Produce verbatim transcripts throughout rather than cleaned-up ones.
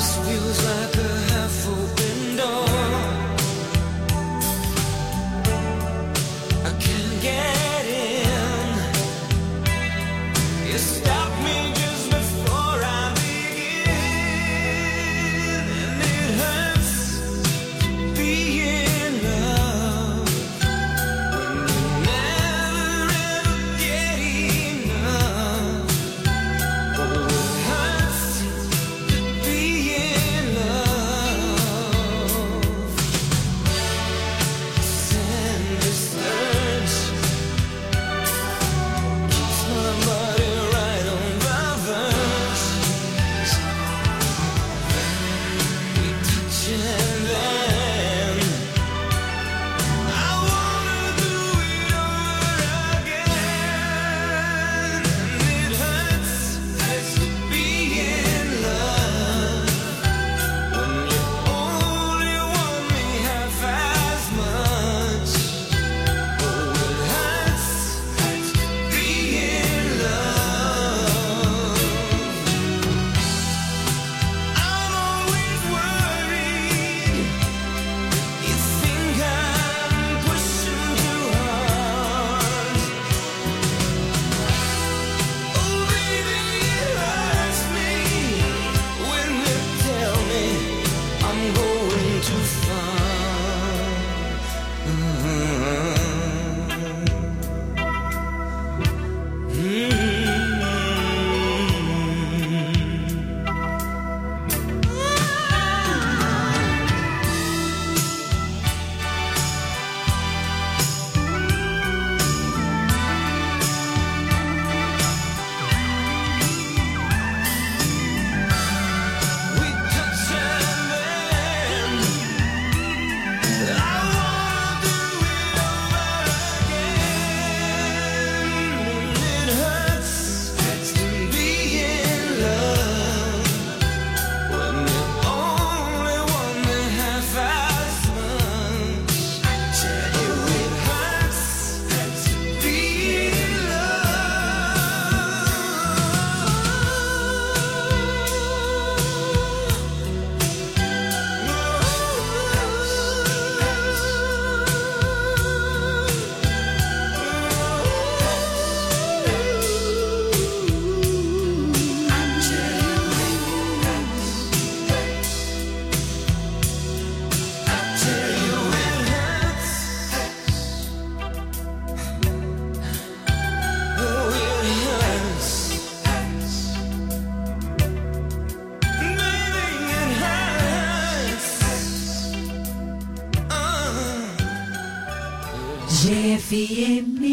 G F M.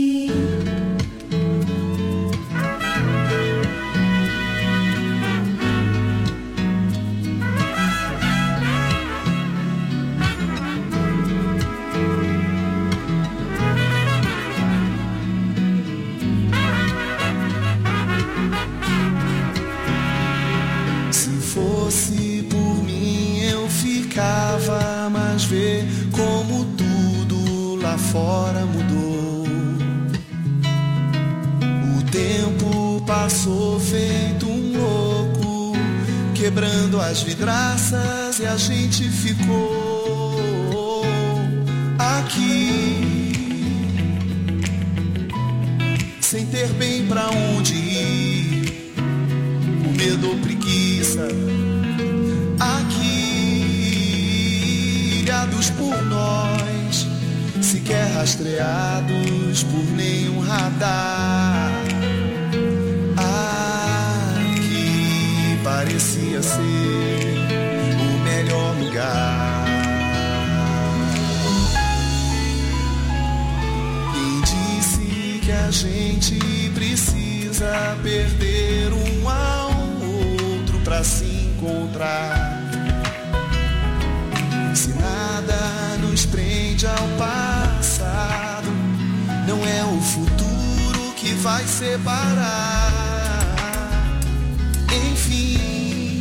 Se fosse por mim eu ficava, mas vê como tudo lá fora mudou. O tempo passou feito um louco, quebrando as vidraças e a gente ficou aqui, sem ter bem pra onde ir, o medo ou preguiça, aqui, ilhados por nós, sequer rastreados por nenhum radar. Aqui parecia ser o melhor lugar. Quem disse que a gente precisa perder um ao outro pra se encontrar? Se nada nos prende ao passado, não é o futuro que vai separar. Enfim,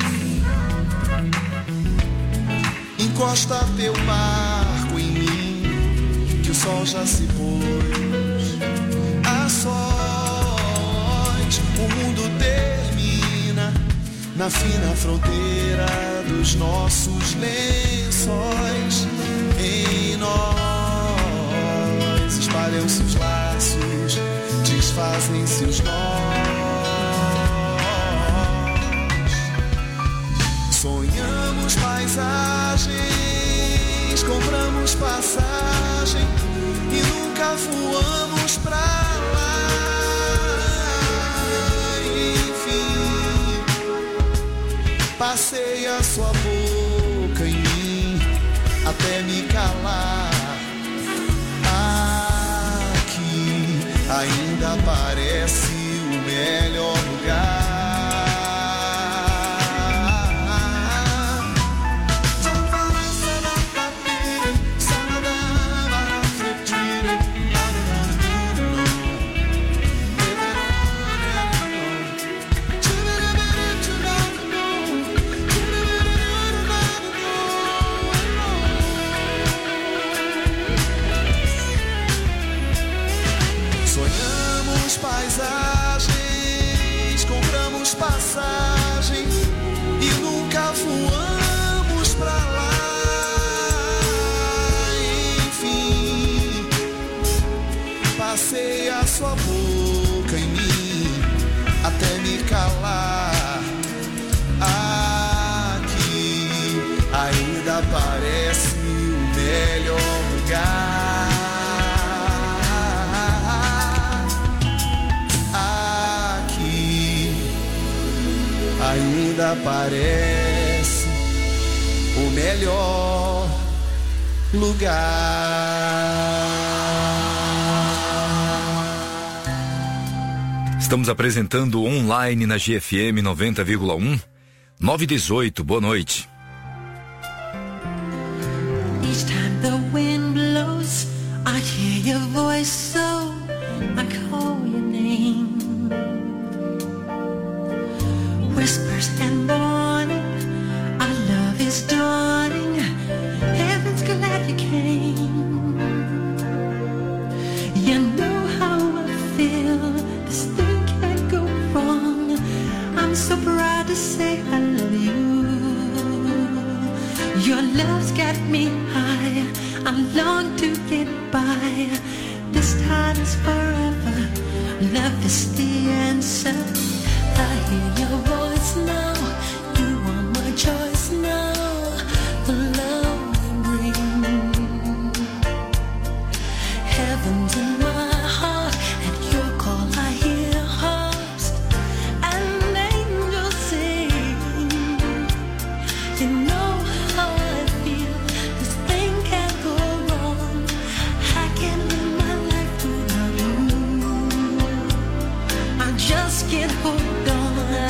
encosta teu barco em mim, que o sol já se pôs. A sós, o mundo termina, na fina fronteira dos nossos lençóis. Em nós espalham-se os laços, desfazem-se os nós. Sonhamos paisagens, compramos passagem e nunca voamos pra lá. Enfim, passei a sua boca em mim até me calar. Aqui ainda parece o melhor lugar. Paisagens, compramos passagem e nunca voamos pra lá. Enfim, passei a sua boca em mim até me calar. Aqui ainda parece o melhor lugar. Ainda parece o melhor lugar. Estamos apresentando online na G F M noventa vírgula um, nove e dezoito, boa noite. Each time the wind blows, I hear your voice, so I call your name. Whispers and warning, our love is dawning. Heaven's glad you came. You know how I feel. This thing can't go wrong. I'm so proud to say I love you. Your love's got me high. I long to get by. This time is forever. Love is the answer. I hear your voice now. You are my choice now. The love you bring. Heaven's in my heart. At your call I hear harps and angels sing. You know how I feel. This thing can't go wrong. I can't live my life without you. I just can't hold on.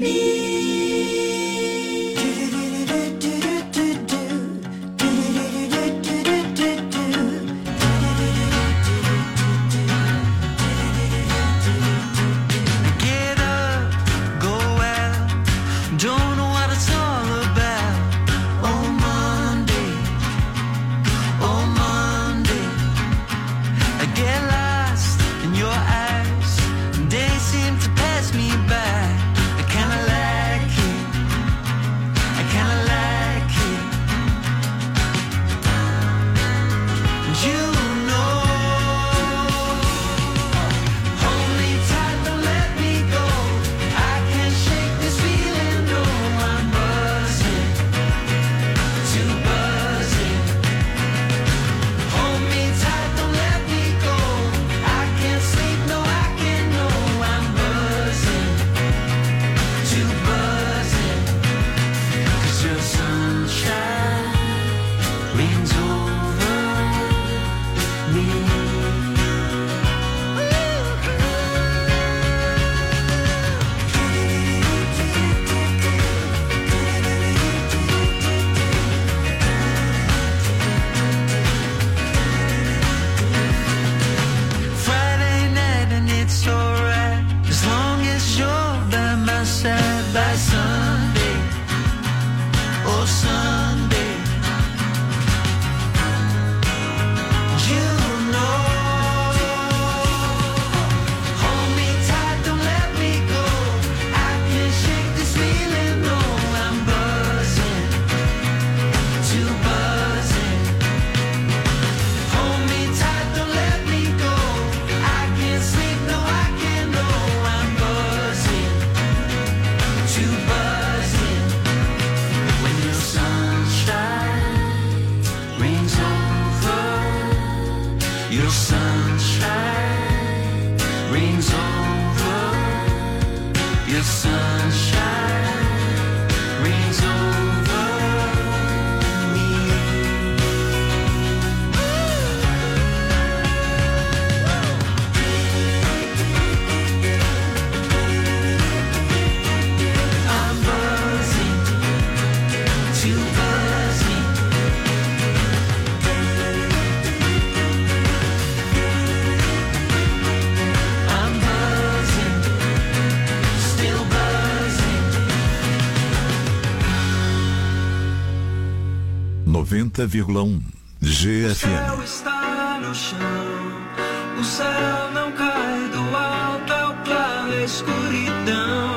noventa vírgula um G F M. O céu está no chão, o céu não cai do alto, é o claro, a escuridão.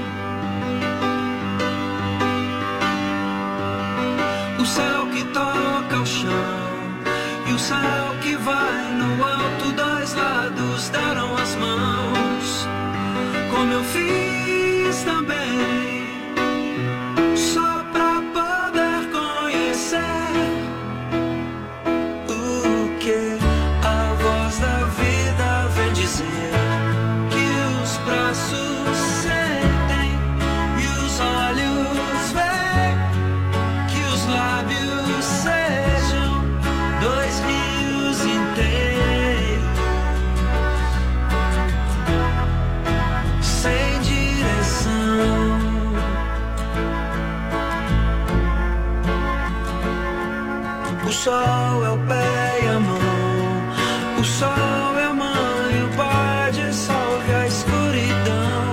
O céu que toca o chão e o céu que vai no alto, dois lados deram as mãos, como eu fiz também. O sol é o pé e a mão, o sol é a mãe, o pai dissolve a escuridão.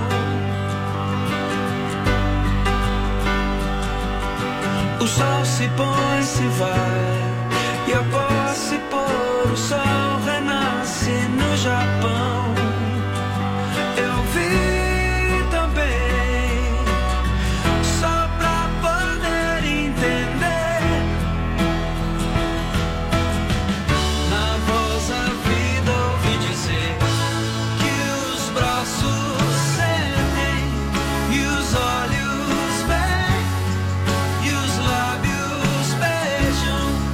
O sol se põe, se vai, e após se pôr, o sol renasce no Japão. Eu vi também, só pra poder entender. Olhos veem e os lábios beijam.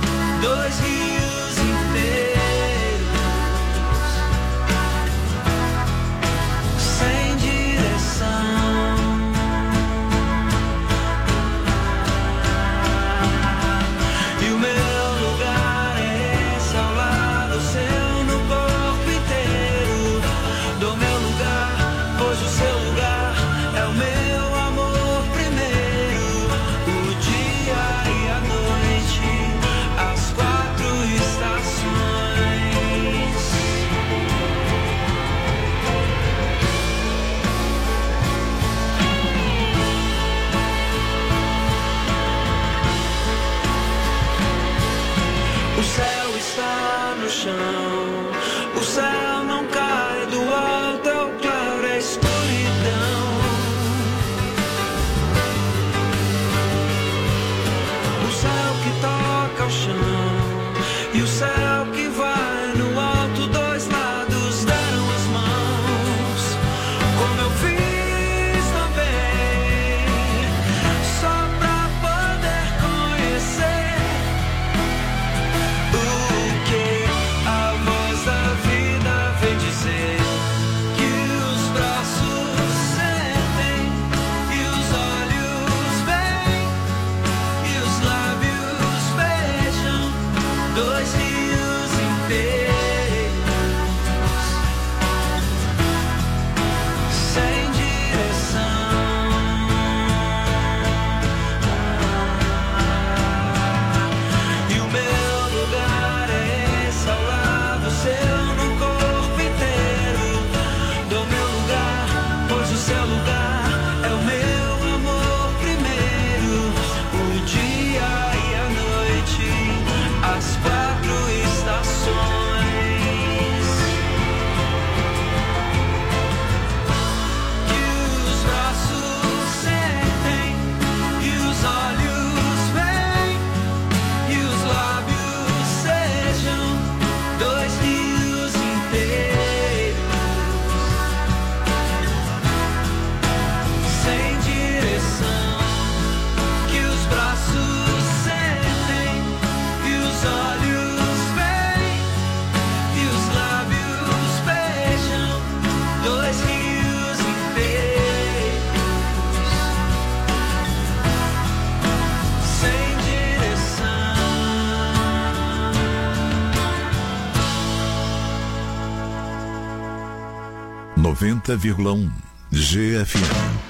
noventa vírgula um G F M.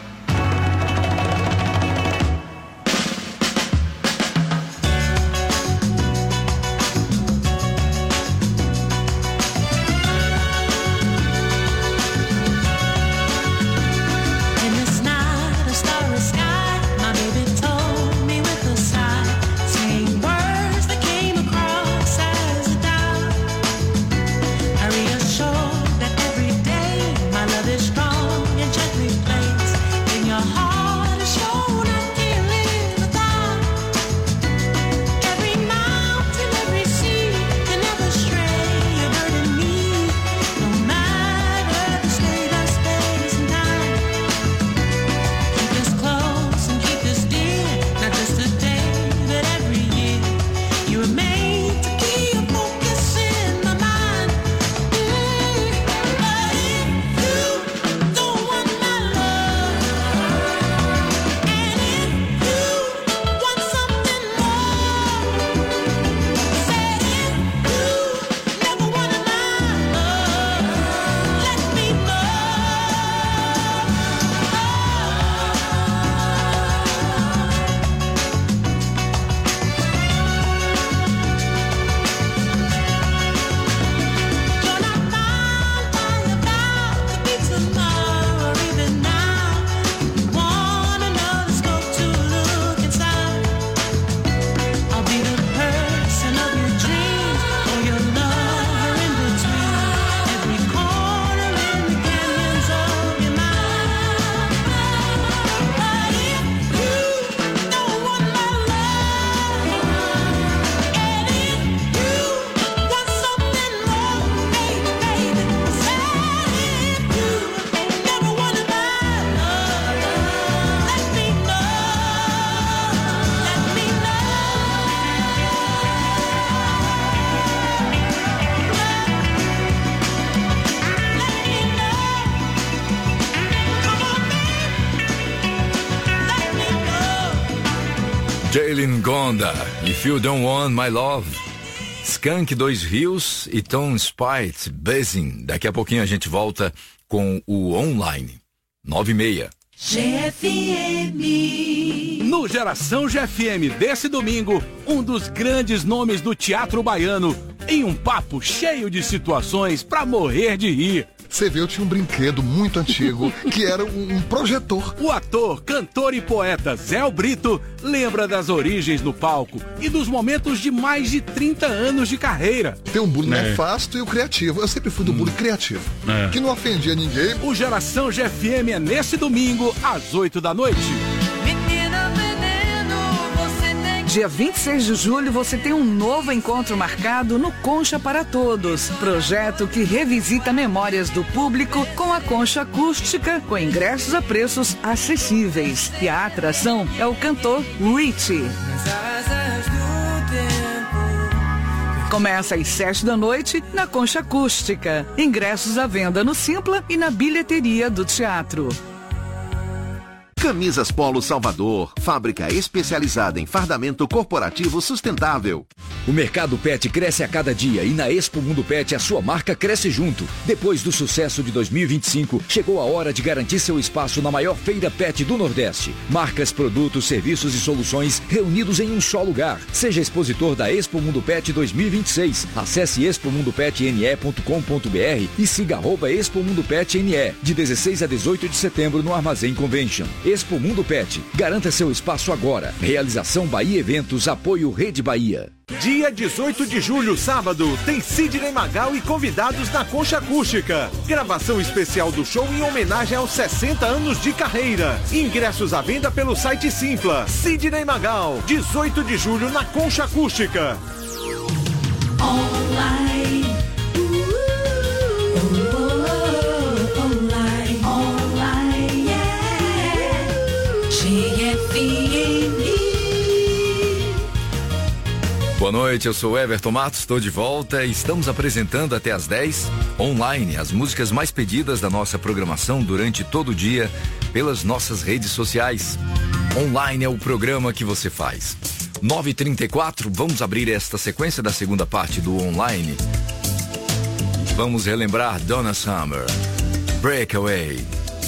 Jalen Gonda, If You Don't Want My Love, Skank, Dois Rios e Tom Spite, Buzzing. Daqui a pouquinho a gente volta com o online. nove e meia. G F M. No Geração G F M desse domingo, um dos grandes nomes do teatro baiano, em um papo cheio de situações pra morrer de rir. Você vê, eu tinha um brinquedo muito antigo, que era um, um projetor. O ator, cantor e poeta Zé Brito lembra das origens no palco e dos momentos de mais de trinta anos de carreira. Tem um bullying É. nefasto e o criativo. Eu sempre fui do bullying criativo, É. que não ofendia ninguém. O Geração G F M é nesse domingo, às oito da noite. Menina veneno, você tem que... Dia vinte e seis de julho você tem um novo encontro marcado no Concha para Todos, projeto que revisita memórias do público com a concha acústica, com ingressos a preços acessíveis. E a atração é o cantor Richie. Começa às sete da noite na Concha Acústica. Ingressos à venda no Simpla e na bilheteria do teatro. Camisas Polo Salvador, fábrica especializada em fardamento corporativo sustentável. O mercado pet cresce a cada dia e na Expo Mundo Pet a sua marca cresce junto. Depois do sucesso de dois mil e vinte e cinco, chegou a hora de garantir seu espaço na maior feira pet do Nordeste. Marcas, produtos, serviços e soluções reunidos em um só lugar. Seja expositor da Expo Mundo Pet dois mil e vinte e seis. Acesse expo mundo pet n e ponto com ponto b r e siga arroba Expo Mundo Pet N E, de dezesseis a dezoito de setembro no Armazém Convention. Expo Mundo Pet. Garanta seu espaço agora. Realização Bahia Eventos, apoio Rede Bahia. Dia dezoito de julho, sábado, tem Sidney Magal e convidados na Concha Acústica. Gravação especial do show em homenagem aos sessenta anos de carreira. Ingressos à venda pelo site Simpla. Sidney Magal, dezoito de julho na Concha Acústica. Online. Online. Online. Yeah. G F M. Boa noite, eu sou Everton Matos, estou de volta e estamos apresentando até às dez, online, as músicas mais pedidas da nossa programação durante todo o dia pelas nossas redes sociais. Online é o programa que você faz. nove e trinta e quatro, vamos abrir esta sequência da segunda parte do online. Vamos relembrar Donna Summer. Breakaway.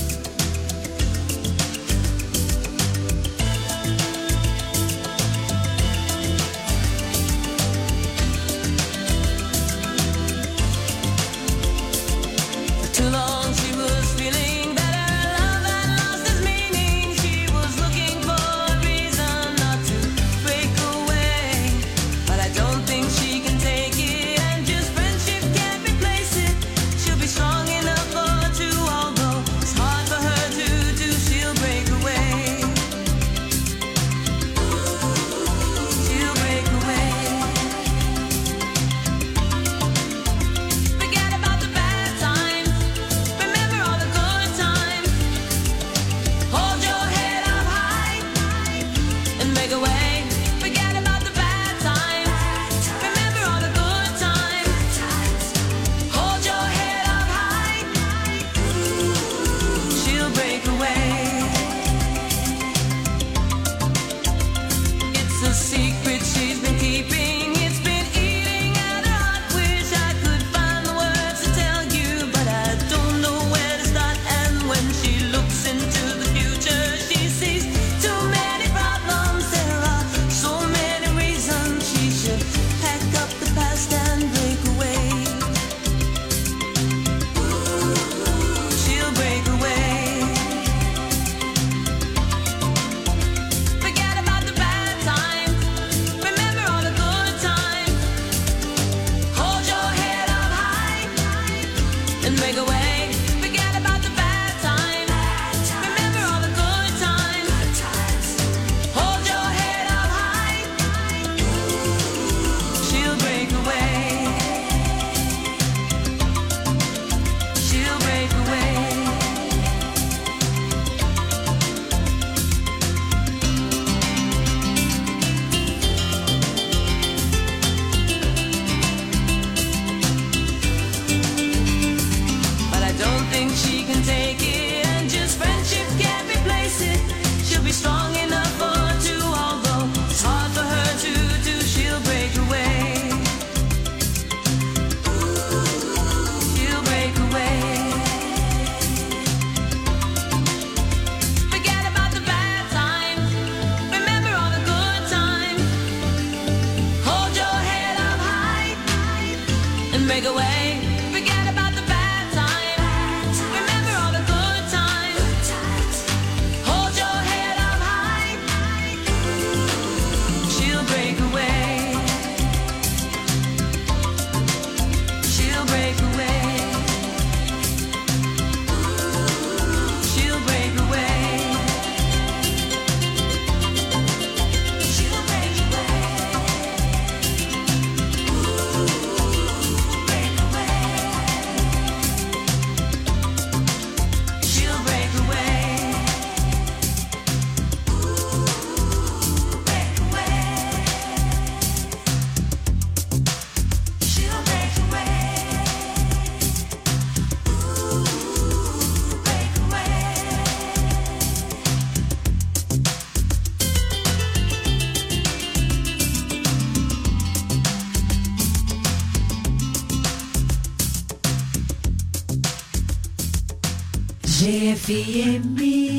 G F M.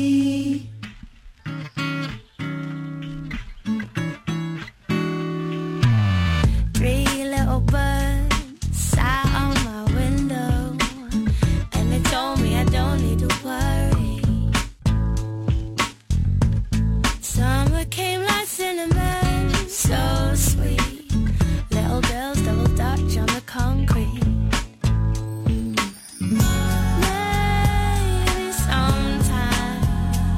Three little birds sat on my window, and they told me I don't need to worry. Summer came like cinnamon, so sweet. Little girls double dutch on the concrete. Maybe sometime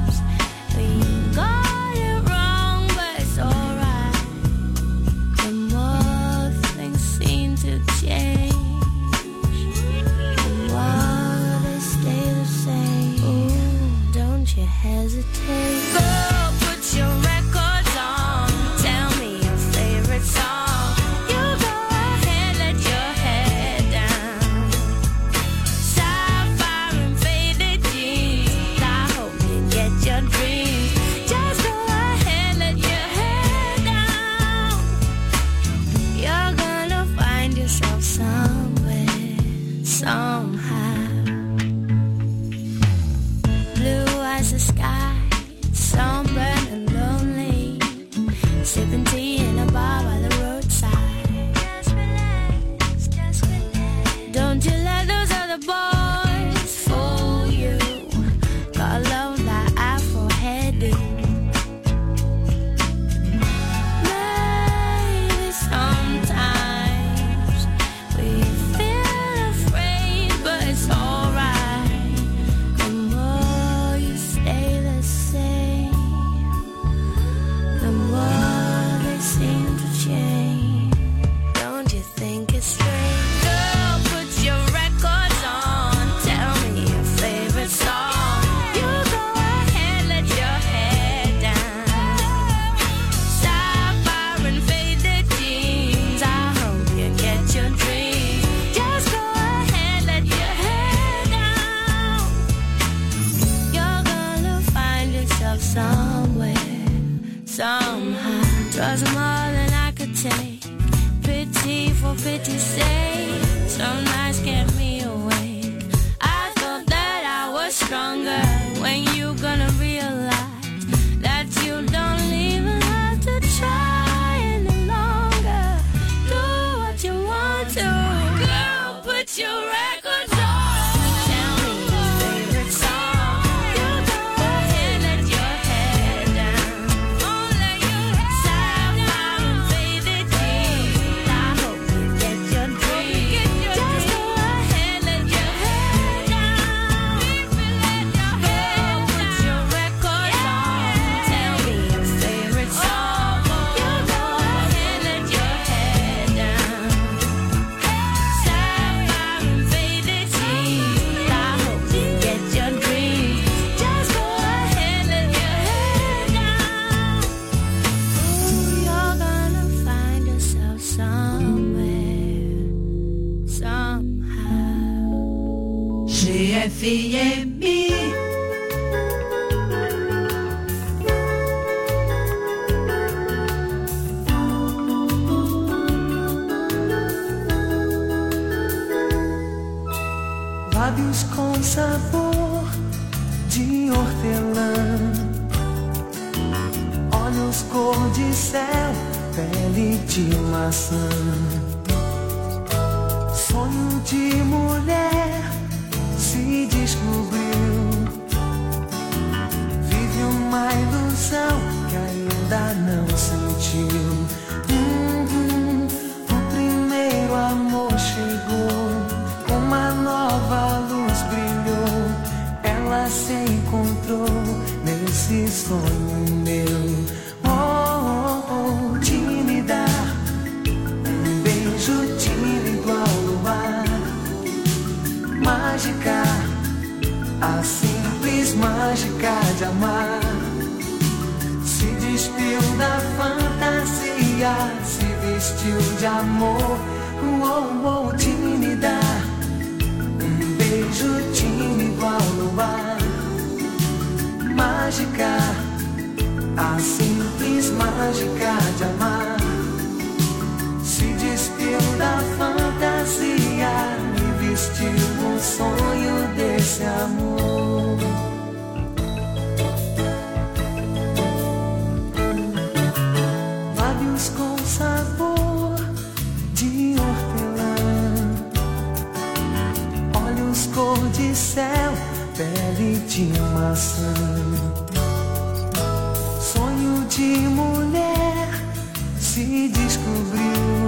G F M. Lábios com sabor de hortelã, olhos cor de céu, pele de maçã. Sonho de mulher se descobriu, vive uma ilusão que ainda não sentiu. Hum, hum, o primeiro amor chegou, uma nova luz brilhou, ela se encontrou nesse sonho meu. Oh, oh, oh, de me dar um beijo tímido ao luar, mágica, a simples mágica de amar. Se despiu da fantasia, se vestiu de amor. Oh, oh, de me dar um beijo tímido ao luar, mágica, a simples mágica de amar. Se despiu da fantasia e vestiu o sonho desse amor. Lábios com sabor de hortelã, olhos cor de céu, pele de maçã. Sonho de mulher se descobriu,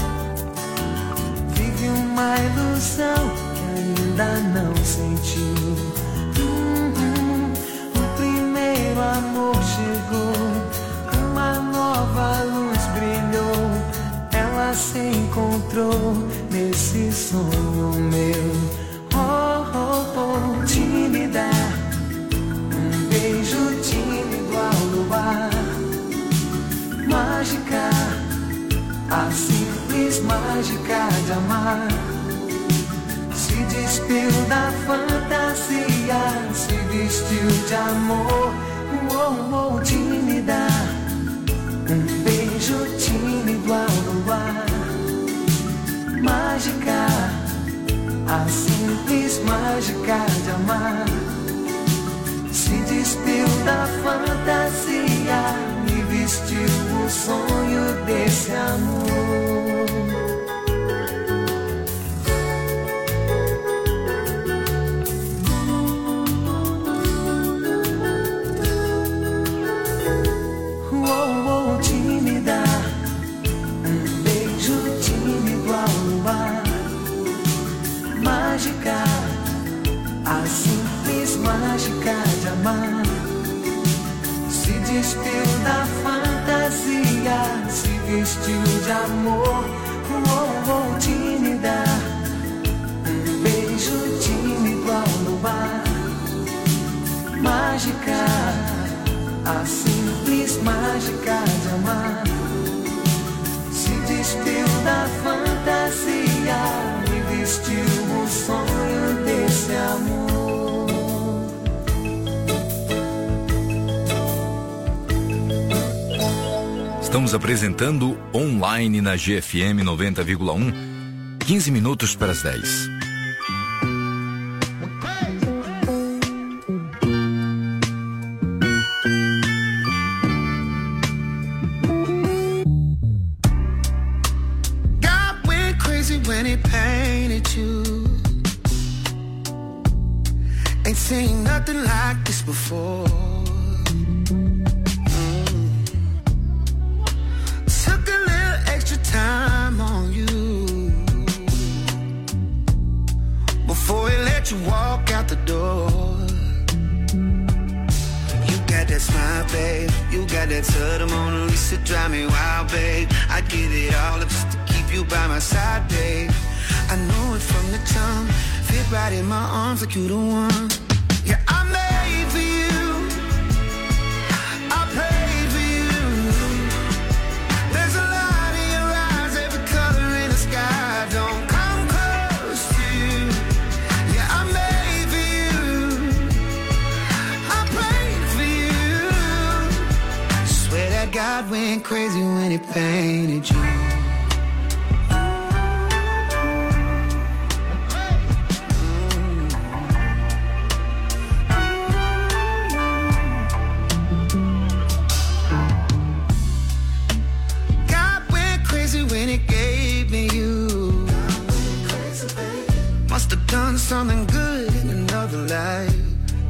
vive uma ilusão que ainda não sentiu. Hum, hum, o primeiro amor chegou, uma nova luz brilhou, ela se encontrou nesse sonho meu. Oh, oh, oh, de me dar um beijo tímido ao luar, mágica, a simples mágica de amar. Se despiu da fantasia, se vestiu de amor. Oh, oh, de me dar um beijo tímido ao luar, mágica, a simples mágica de amar. Se despiu da fantasia e vestiu o sonho desse amor. Oh, oh, de me dar um beijo tímido ao luar, mágica, a simples mágica de amar. Se despiu da fantasia, se vestiu de amor. Oh, oh, de me dar um beijo tímido ao luar, mágica, a simples mágica de amar. Se despiu da fantasia e vestiu o sonho desse amor. Estamos apresentando online na G F M noventa vírgula um, quinze minutos para as dez. God went crazy when he painted you. Ain't seen nothing like this before. Time on you before he let you walk out the door. You got that smile, babe. You got that sort of Mona Lisa, drive me wild, babe. I'd give it all up just to keep you by my side, babe. I know it from the jump. Fit right in my arms like you the one. Yeah, I made for you. I prayed for you. There's a light in your eyes, every color in the sky. Don't come close to you. Yeah, I made went crazy when he painted you. Something good in another life.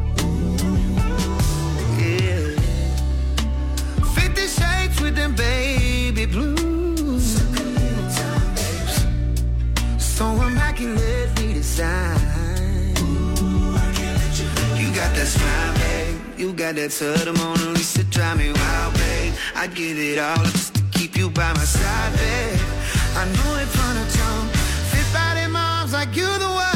Yeah. Fifty shades with them baby blues. So immaculately designed. You got that smile, babe. You got that to the Mona Lisa, drive me wild, babe. I'd give it all just to keep you by my side, babe. I know it from the jump. Fit by them arms like you the one.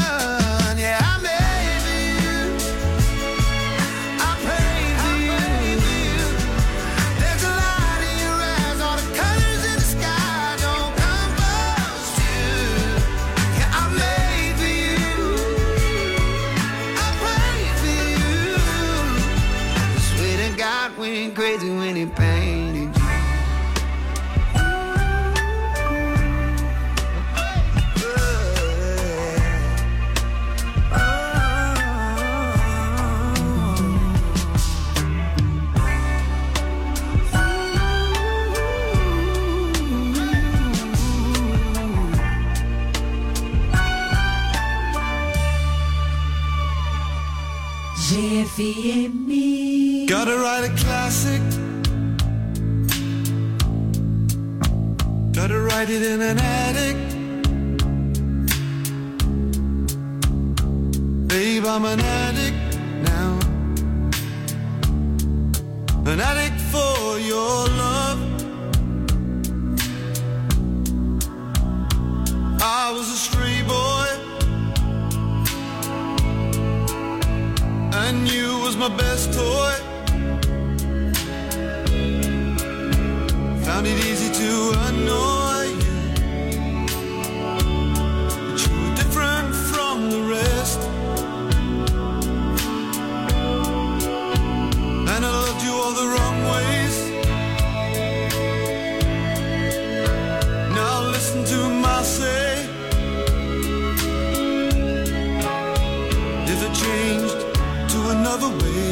Crazy when he painted you. G F M. Gotta write a classic. Gotta write it in an attic. Babe, I'm an addict now. An addict for your love. I was a stray boy, and you was my best toy. Found it easy to annoy you, but you were different from the rest. And I loved you all the wrong ways. Now listen to my say. If it changed to another way,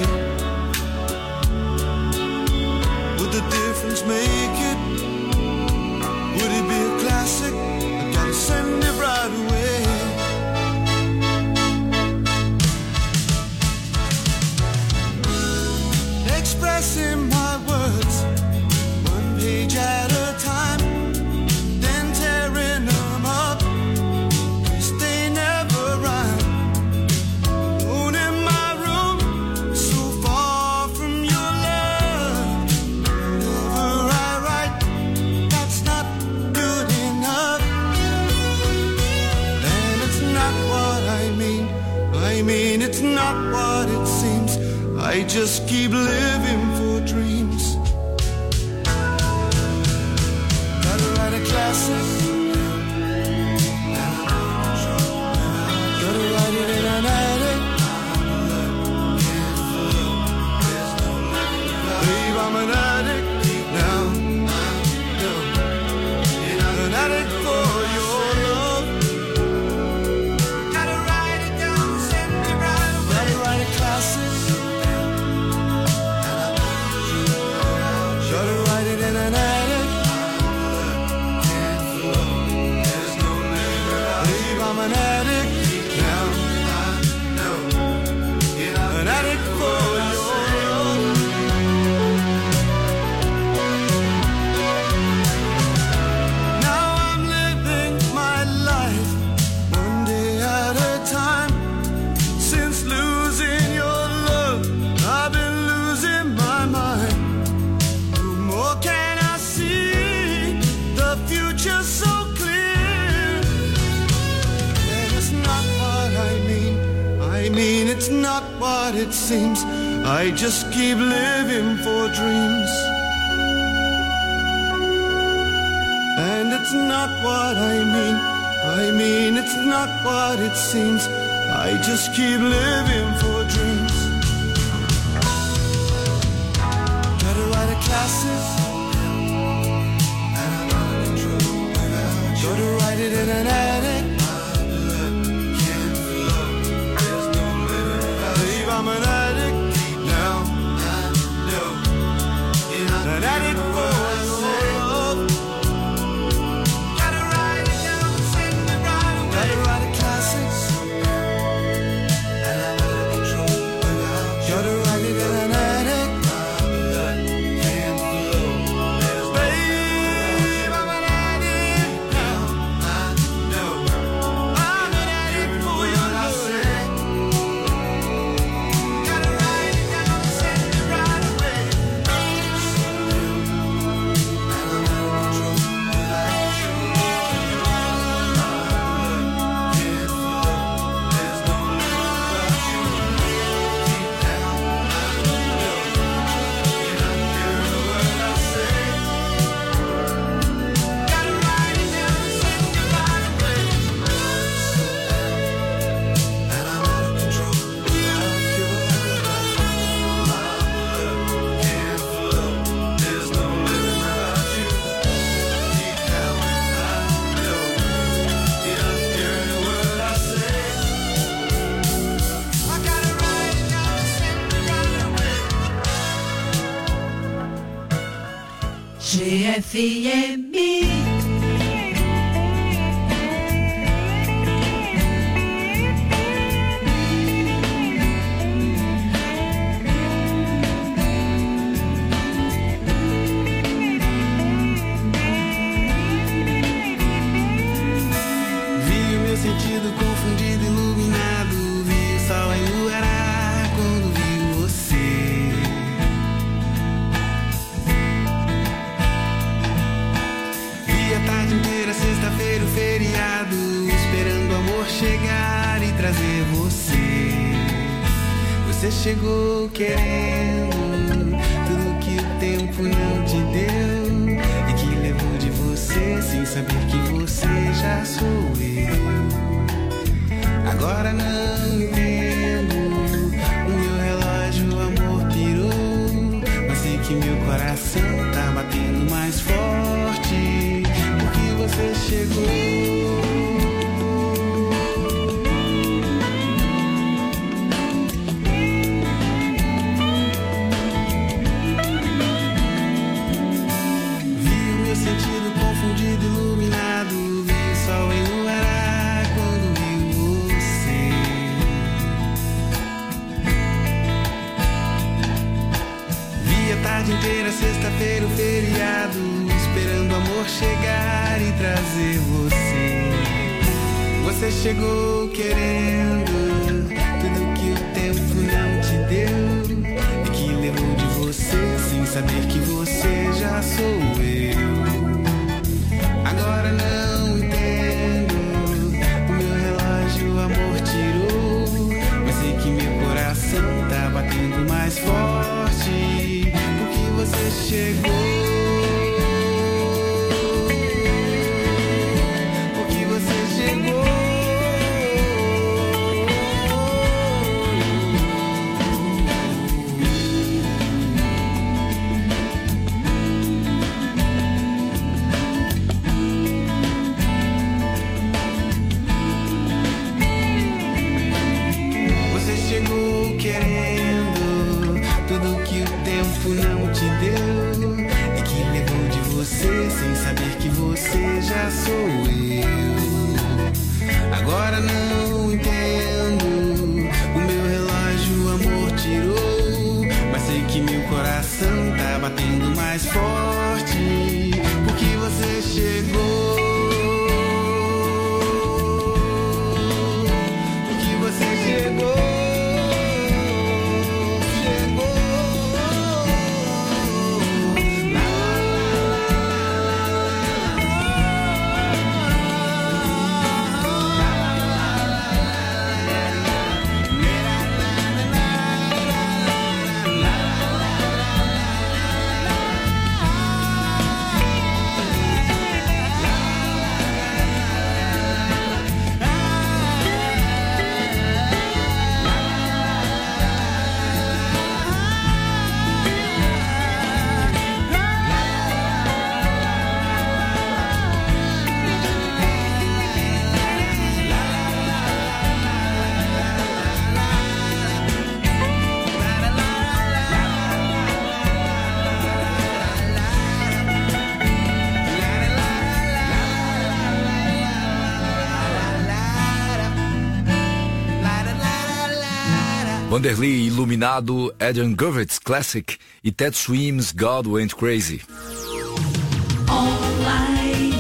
would the difference make it? Would it be a classic? I gotta send it right away. Expressing my words, one page at a time, then tearing them up, 'cause they never rhyme. Alone in my room, so far from your love. Whenever I write, that's not good enough. And it's not what I mean. I mean, it's not what it seems. I just keep living for dreams. Gotta write a classic. Gotta write it in an attic. Babe, I'm an addict now. An addict for your love. Gotta write it down, send me right away. Gotta write a classic. Gotta write it in an attic. Babe, I'm an addict now. An addict for your love. Now I'm living my life one day at a time. Since losing your love, I've been losing my mind. More can I see, the future so clear. And it's not what I mean. I mean, it's not what it seems. I just keep living for dreams. And it's not what I mean. I mean, it's not what it seems. I just keep living for dreams. Gotta write a classic. it and an addict. Babe, I'm an addict now. An addict for love. Gotta write it down, sing it right away. Gotta write a classic. And I'm out of control without you. Gotta write it in an addict. Can't flow. Babe, I'm an addict now. I know. I'm an addict for your love. Gotta write it down, sing it right away. G F M. Vi o meu sentido confundido, iluminado. Vi o sol em luar quando vi você. Vi a tarde inteira, sexta-feira, o feriado, esperando o amor chegar e trazer você. Você chegou querendo tudo que o tempo não te deu e que levou de você sem saber que você já sou eu. Agora não entendo, o meu relógio, o amor pirou, mas sei que meu coração tá batendo mais forte porque você chegou. Sentido confundido, iluminado. Vi o sol em luar quando vi você. Vi a tarde inteira, sexta-feira, o feriado, esperando o amor chegar e trazer você. Você chegou querendo tudo que o tempo não te deu e que levou de você sem saber que você já sou eu. Agora não entendo, o meu relógio, o amor tirou, mas sei que meu coração tá batendo mais forte porque você chegou. Porque você chegou. Chegou querendo tudo que o tempo não te deu Vanderlei Iluminado, Adam Govitz Classic e Ted Swims God Went Crazy. Online.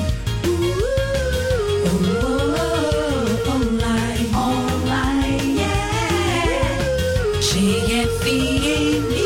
Online. Online. Yeah. G F M.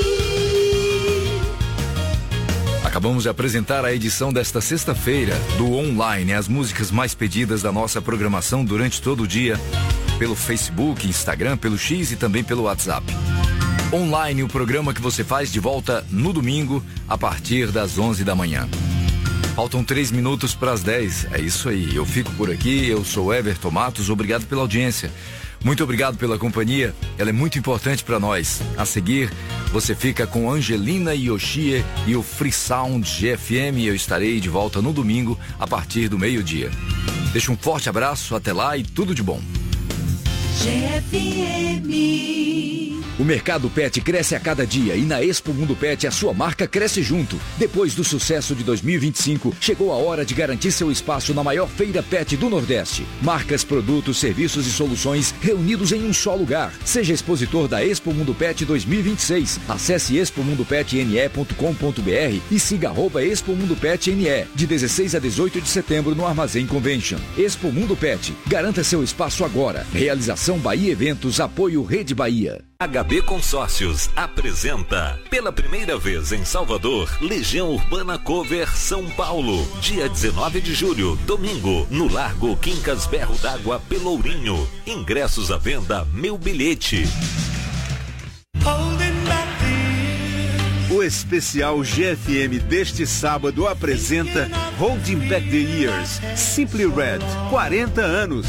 Acabamos de apresentar a edição desta sexta-feira do Online, as músicas mais pedidas da nossa programação durante todo o dia, pelo Facebook, Instagram, pelo X e também pelo WhatsApp. Online, o programa que você faz de volta no domingo, a partir das onze da manhã. Faltam três minutos para as dez, é isso aí. Eu fico por aqui, eu sou Everton Matos, obrigado pela audiência. Muito obrigado pela companhia, ela é muito importante para nós. A seguir, você fica com Angelina Yoshie e o Free Sound G F M e eu estarei de volta no domingo, a partir do meio-dia. Deixo um forte abraço, até lá e tudo de bom. G F M. O mercado pet cresce a cada dia e na Expo Mundo Pet a sua marca cresce junto. Depois do sucesso de dois mil e vinte e cinco, chegou a hora de garantir seu espaço na maior feira pet do Nordeste. Marcas, produtos, serviços e soluções reunidos em um só lugar. Seja expositor da Expo Mundo Pet dois mil e vinte e seis. Acesse expo mundo pet n e ponto com ponto b r e siga arroba Expo Mundo Pet N E, de dezesseis a dezoito de setembro no Armazém Convention. Expo Mundo Pet, garanta seu espaço agora. Realização Bahia Eventos, apoio Rede Bahia. H B Consórcios apresenta, pela primeira vez em Salvador, Legião Urbana Cover São Paulo, dia dezenove de julho, domingo, no Largo Quincas Berro d'Água, Pelourinho. Ingressos à venda, Meu Bilhete. O especial G F M deste sábado apresenta Holding Back the Years, Simply Red, quarenta anos.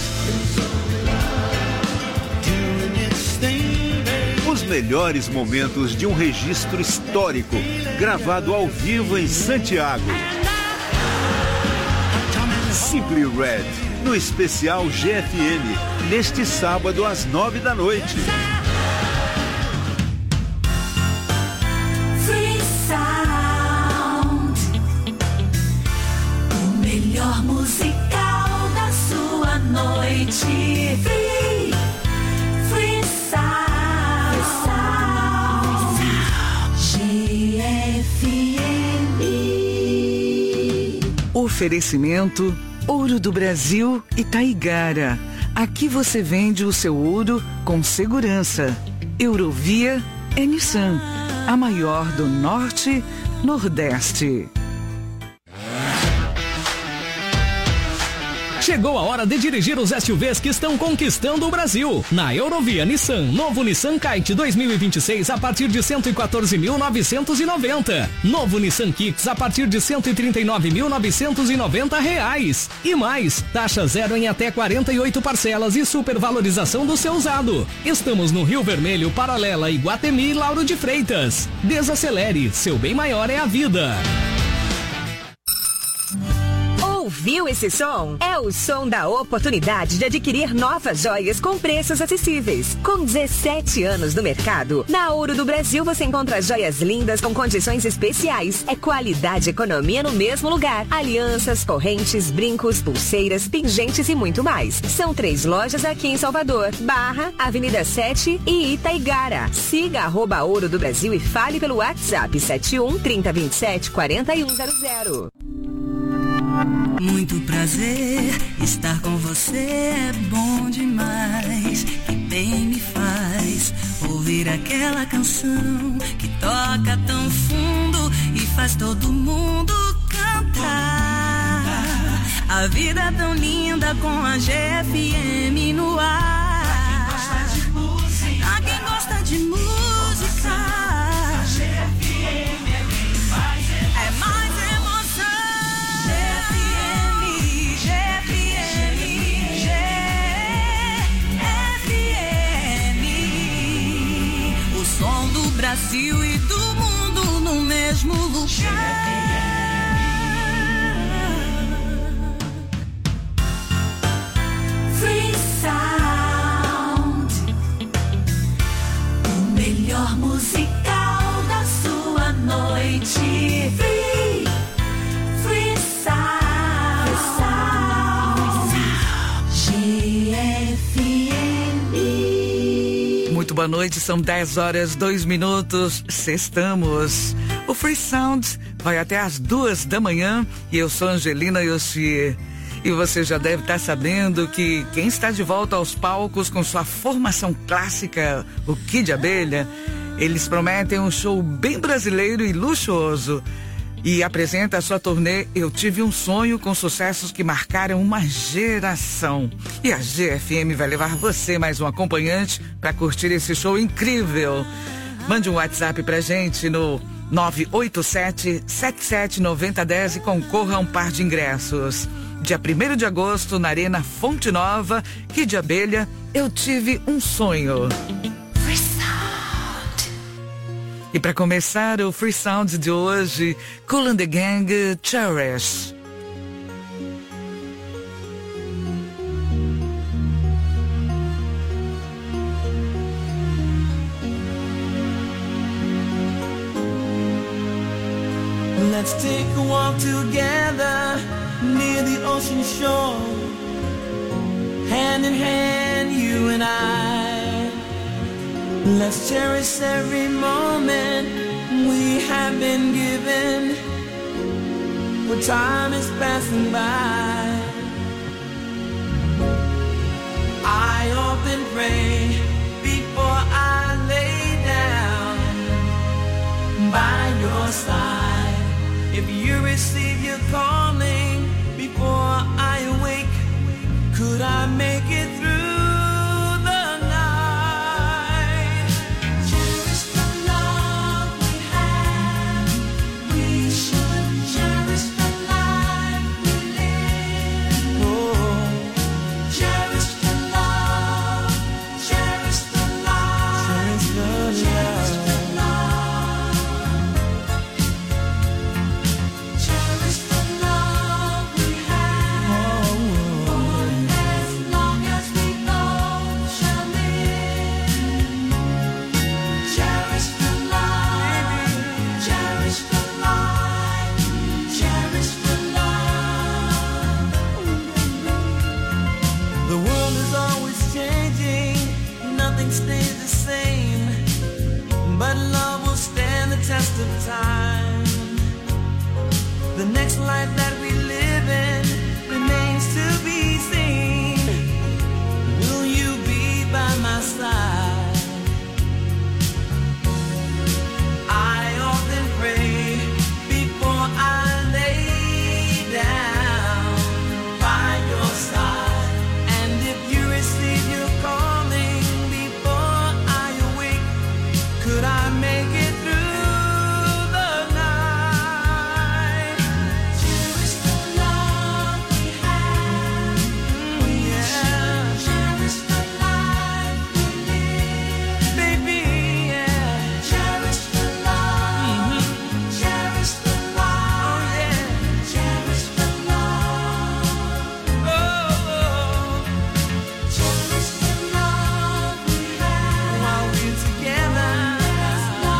Os melhores momentos de um registro histórico, gravado ao vivo em Santiago. Simply Red, no especial G F M, neste sábado às nove da noite. Free Sound, o melhor musical da sua noite. Free, Free Sound. G F M. Oferecimento Ouro do Brasil e Taigara. Aqui você vende o seu ouro com segurança. Eurovia é Nissan, a maior do Norte, Nordeste. Chegou a hora de dirigir os S U Vs que estão conquistando o Brasil. Na Eurovia Nissan, novo Nissan Kite dois mil e vinte e seis a partir de cento e quatorze mil novecentos e noventa. Novo Nissan Kicks a partir de cento e trinta e nove mil novecentos e noventa reais. E mais, taxa zero em até quarenta e oito parcelas e supervalorização do seu usado. Estamos no Rio Vermelho, Paralela, Iguatemi e Lauro de Freitas. Desacelere, seu bem maior é a vida. Ouviu esse som? É o som da oportunidade de adquirir novas joias com preços acessíveis. Com dezessete anos no mercado, na Ouro do Brasil você encontra joias lindas com condições especiais. É qualidade e economia no mesmo lugar. Alianças, correntes, brincos, pulseiras, pingentes e muito mais. São três lojas aqui em Salvador, Barra, Avenida sete e Itaigara. Siga arroba Ouro do Brasil e fale pelo WhatsApp sete um, trinta, vinte e sete, quarenta e um zero zero. Muito prazer, estar com você é bom demais. Que bem me faz ouvir aquela canção que toca tão fundo e faz todo mundo cantar. A vida é tão linda com a G F M no ar. Pra quem gosta de música, a G F M é quem faz. É mais Brasil e do mundo no mesmo lugar. Free Sound, o melhor musical da sua noite. Free, Free Sound, Free Sound. G F M. Muito boa noite, são dez horas, dois minutos, sextamos. O Free Sound vai até as duas da manhã e eu sou Angelina Yoshi. E você já deve estar sabendo que quem está de volta aos palcos com sua formação clássica, o Kid Abelha, eles prometem um show bem brasileiro e luxuoso. E apresenta a sua turnê Eu Tive um Sonho, com sucessos que marcaram uma geração. E a G F M vai levar você mais um acompanhante para curtir esse show incrível. Mande um WhatsApp pra gente no nove oito sete, sete sete nove zero um zero e concorra a um par de ingressos. Dia primeiro de agosto, na Arena Fonte Nova, Kid Abelha, Eu Tive um Sonho. Free Sound. E para começar o Free Sound de hoje, Kool and the Gang, Cherish. Let's take a walk together near the ocean shore, hand in hand, you and I. Let's cherish every moment we have been given, for time is passing by. I often pray before I lay down by your side. If you receive your calling before I awake, could I make it through the night? Cherish the love we have. We should cherish the life we live. Oh, cherish the love, cherish the life, cherish the love. Stays the same, but love will stand the test of time. The next life that we live in remains to be seen. Will you be by my side? I often pray before I lay down by your side, and if you receive your calling, could I make it through the night? Cherish the love we have. Mm, yeah. Cherish the life we live. Baby, yeah. Cherish the love. Mm-hmm. Cherish the life. Oh, yeah. Cherish the love. Oh, oh. Cherish the love we have. While we're together.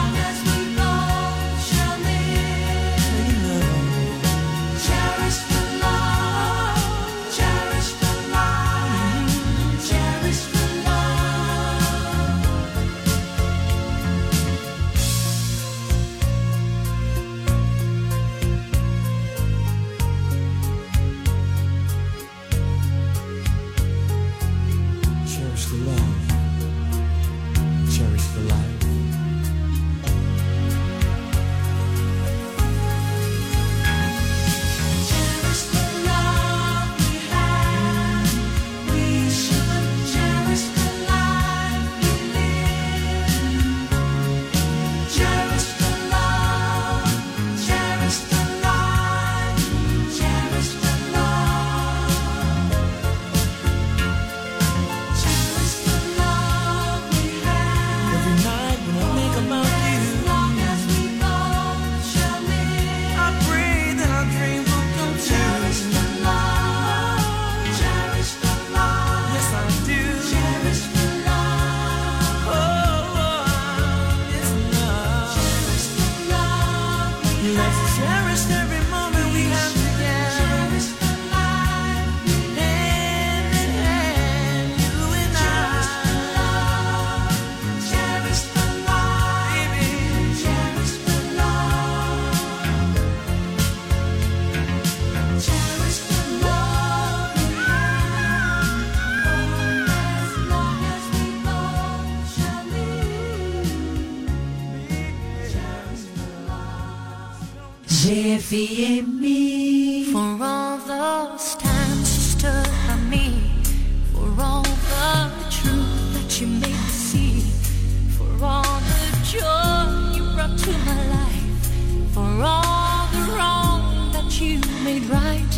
G F M. For all those times you stood by me, for all the truth that you made me see, for all the joy you brought to my life, for all the wrong that you made right.